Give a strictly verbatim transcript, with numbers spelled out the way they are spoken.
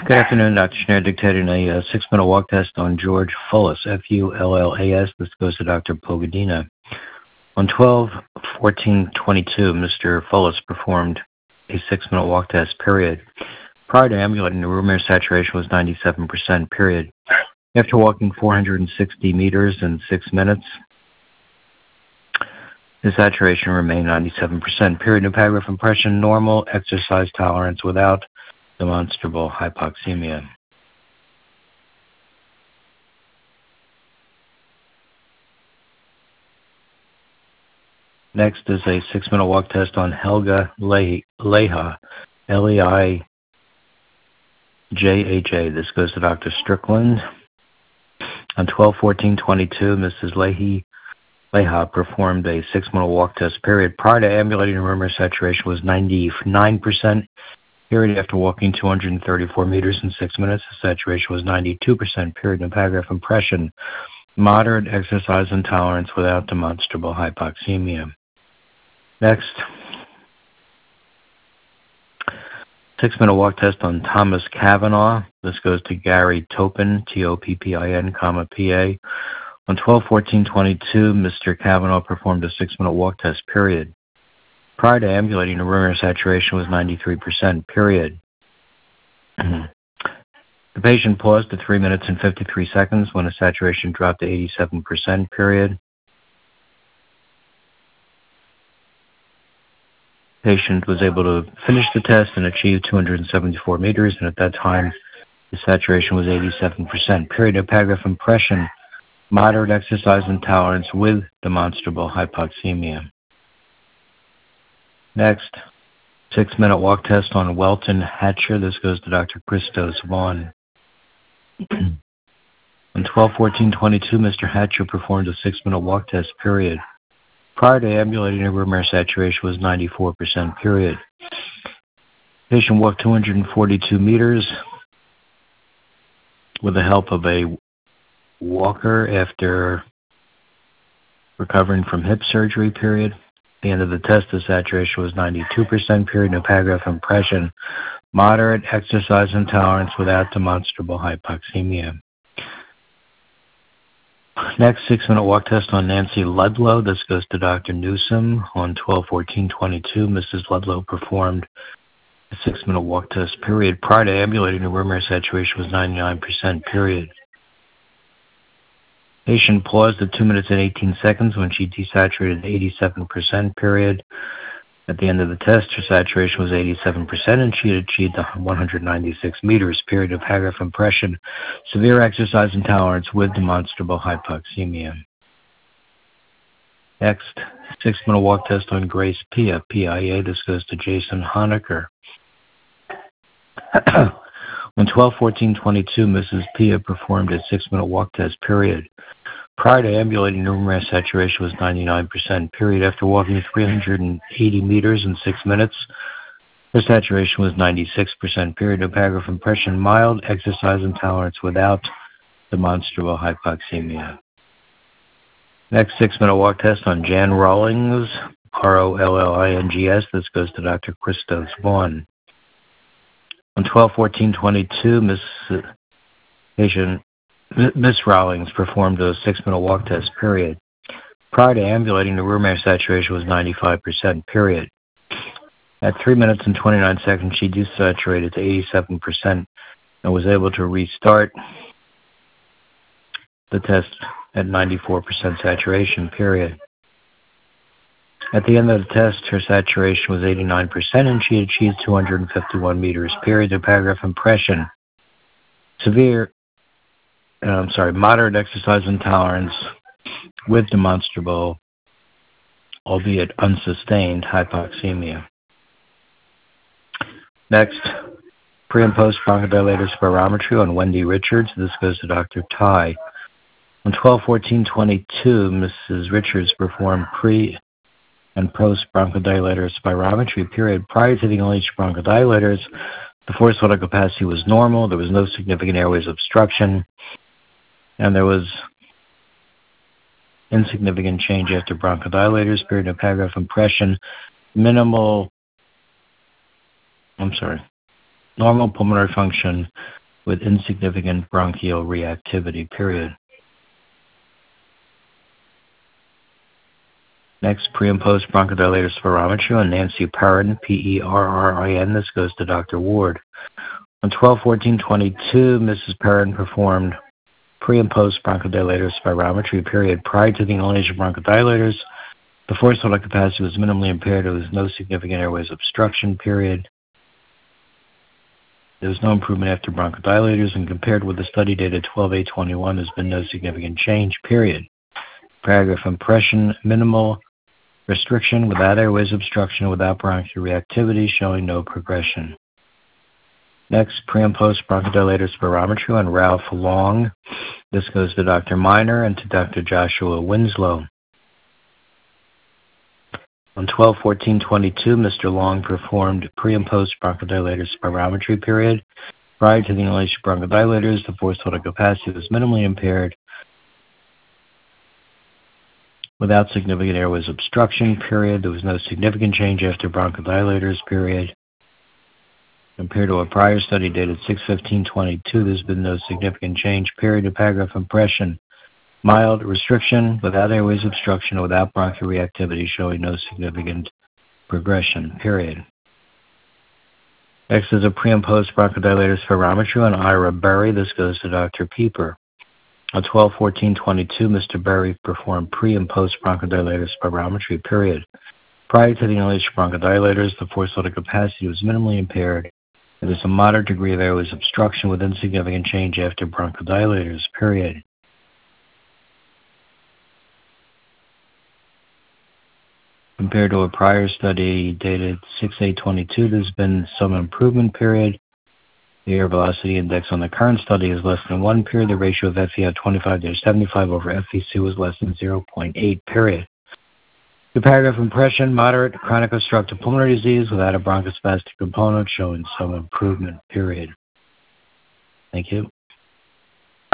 Good afternoon, Doctor Schneider dictating a uh, six-minute walk test on George Fullas, F U L L A S. This goes to Doctor Pogadina. On twelve fourteen twenty-two, Mister Fullas performed a six-minute walk test, period. Prior to ambulating, the room air saturation was ninety-seven percent, period. After walking four hundred sixty meters in six minutes, the saturation remained ninety-seven percent, period. No paragraph impression, normal exercise tolerance without demonstrable hypoxemia. Next is a six-minute walk test on Helga Leija, L E I J H A. This goes to Doctor Strickland. On twelve fourteen twenty-two, Missus Leahy Leija performed a six-minute walk test, period. Prior to ambulating, room air saturation was ninety-nine percent, period. After walking two hundred thirty-four meters in six minutes, the saturation was ninety-two percent, period. No paragraph impression, moderate exercise intolerance without demonstrable hypoxemia. Next, six-minute walk test on Thomas Kavanaugh. This goes to Gary Toppin, T O P P I N, comma, P A. On twelve fourteen twenty-two, Mister Kavanaugh performed a six-minute walk test, period. Prior to ambulating, the room air saturation was ninety-three percent, period. The patient paused at three minutes and fifty-three seconds when the saturation dropped to eighty-seven percent, period. Patient was able to finish the test and achieve two hundred seventy-four meters, and at that time, the saturation was eighty-seven percent, period. No paragraph impression, moderate exercise intolerance with demonstrable hypoxemia. Next, six-minute walk test on Welton Hatcher. This goes to Doctor Christos Vaughn. On twelve fourteen twenty-two, Mister Hatcher performed a six-minute walk test, period. Prior to ambulating, the room air saturation was ninety-four percent, period. Patient walked two hundred forty-two meters with the help of a walker after recovering from hip surgery, period. At the end of the test, the saturation was ninety-two percent, period. No paragraph impression, moderate exercise intolerance without demonstrable hypoxemia. Next, six-minute walk test on Nancy Ludlow. This goes to Doctor Newsom. On twelve fourteen twenty-two, Missus Ludlow performed a six-minute walk test, period. Prior to ambulating, the room air saturation was ninety-nine percent, period. Patient paused at two minutes and eighteen seconds when she desaturated at eighty-seven percent, period. At the end of the test, her saturation was eighty-seven percent, and she had achieved one hundred ninety-six meters, period. Of paragraph impression, severe exercise intolerance with demonstrable hypoxemia. Next, six-minute walk test on Grace Pia, P I A. This goes to Jason Honecker. On twelve fourteen twenty-two, Missus Pia performed a six-minute walk test, period. Prior to ambulating, the room air saturation was ninety-nine percent, period. After walking three hundred eighty meters in six minutes, her saturation was ninety-six percent, period. No paragraph impression, mild exercise intolerance without demonstrable hypoxemia. Next, six-minute walk test on Jan Rollins, R O L L I N G S. This goes to Doctor Christos Vaughn. On twelve fourteen twenty-two, Miss Patient Miss Rawlings performed a six-minute walk test, period. Prior to ambulating, the room air saturation was ninety-five percent, period. At three minutes and twenty-nine seconds, she desaturated to eighty-seven percent and was able to restart the test at ninety-four percent saturation, period. At the end of the test, her saturation was eighty-nine percent, and she achieved two hundred fifty-one meters, period. The paragraph impression, severe Uh, I'm sorry, moderate exercise intolerance with demonstrable, albeit unsustained, hypoxemia. Next, pre and post bronchodilator spirometry on Wendy Richards. This goes to Doctor Ty. On twelve fourteen twenty-two, Missus Richards performed pre and post bronchodilator spirometry, period. Prior to the inhalation bronchodilators, the forced vital capacity was normal. There was no significant airways obstruction, and there was insignificant change after bronchodilators, period. No paragraph impression, minimal, I'm sorry, Normal pulmonary function with insignificant bronchial reactivity, period. Next, pre and post bronchodilator spirometry on Nancy Perrin, P E R R I N. This goes to Doctor Ward. On twelve fourteen twenty-two, Missus Perrin performed pre and post bronchodilator spirometry, period. Prior to the inhalation of bronchodilators, the forced total capacity was minimally impaired. There was no significant airways obstruction, period. There was no improvement after bronchodilators, and compared with the study data twelve eight twenty-one, there's been no significant change, period. Paragraph impression, minimal restriction without airways obstruction, without bronchial reactivity, showing no progression. Next, pre and post bronchodilator spirometry on Ralph Long. This goes to Doctor Miner and to Doctor Joshua Winslow. On twelve fourteen twenty-two, Mister Long performed pre and post bronchodilator spirometry, period. Prior to the inhalation of bronchodilators, the forced total capacity was minimally impaired without significant airways obstruction, period. There was no significant change after bronchodilators, period. Compared to a prior study dated six fifteen twenty-two, there's been no significant change, period. Of paragraph impression, mild restriction without airways obstruction or without bronchial reactivity, showing no significant progression, period. Next is a pre and post bronchodilator spirometry on Ira Berry. This goes to Doctor Pieper. On twelve fourteen twenty-two, Mister Berry performed pre and post bronchodilator spirometry, period. Prior to the inhalation of bronchodilators, the forced total capacity was minimally impaired. There was a moderate degree of airways obstruction with insignificant change after bronchodilators, period. Compared to a prior study dated six eight twenty-two, there's been some improvement, period. The air velocity index on the current study is less than one, period. The ratio of F E at twenty-five to seventy-five over F E C was less than zero point eight, period. The paragraph impression, moderate chronic obstructive pulmonary disease without a bronchospastic component, showing some improvement, period. Thank you.